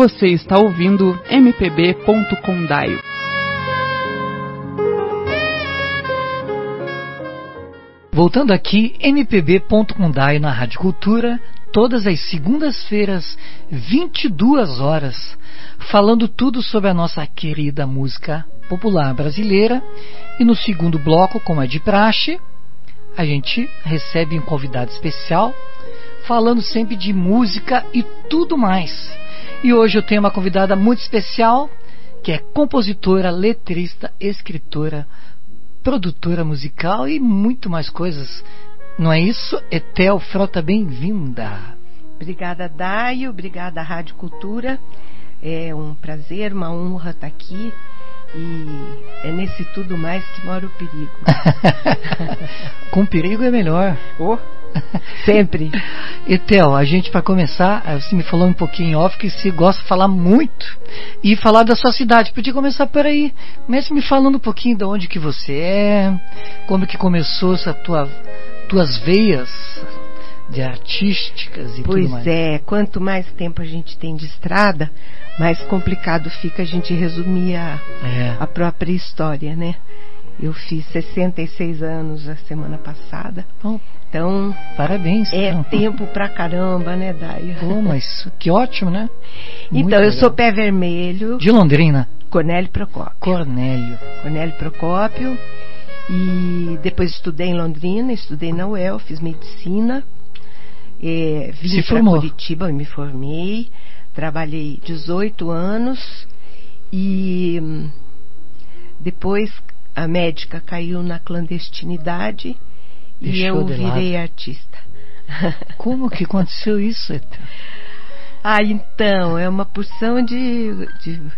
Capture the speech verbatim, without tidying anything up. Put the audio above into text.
Você está ouvindo M P B ponto Condaio. Voltando aqui, M P B ponto Condaio na Rádio Cultura, todas as segundas-feiras, vinte e duas horas, falando tudo sobre a nossa querida música popular brasileira. E no segundo bloco, como é de praxe, a gente recebe um convidado especial, falando sempre de música e tudo mais. E hoje eu tenho uma convidada muito especial, que é compositora, letrista, escritora, produtora musical e muito mais coisas. Não é isso? Etel Frota, bem-vinda. Obrigada, Daio. Obrigada, Rádio Cultura. É um prazer, uma honra estar aqui. E é nesse tudo mais que mora o perigo. Com perigo é melhor. Oh, sempre. Etel, a gente, para começar, você me falou um pouquinho em off que você gosta de falar muito e falar da sua cidade. Podia começar por aí. Comece me falando um pouquinho de onde que você é, como que começou essa tua, tuas veias de artísticas e pois tudo mais. Pois é, quanto mais tempo a gente tem de estrada, mais complicado fica a gente resumir a, é. a própria história, né? Eu fiz sessenta e seis anos a semana passada. Oh, então, parabéns. É então. Tempo pra caramba, né, Daio? Oh, mas que ótimo, né? Muito então, legal. Eu sou Pé Vermelho. De Londrina? Cornélio Procópio. Cornélio. Cornélio Procópio. E depois estudei em Londrina, estudei na U E L, fiz medicina. É, vim para Curitiba, me formei. Trabalhei dezoito anos e depois a médica caiu na clandestinidade. Deixou e eu virei lado. Artista. Como que aconteceu isso, Etel? Ah, então, é uma porção de, de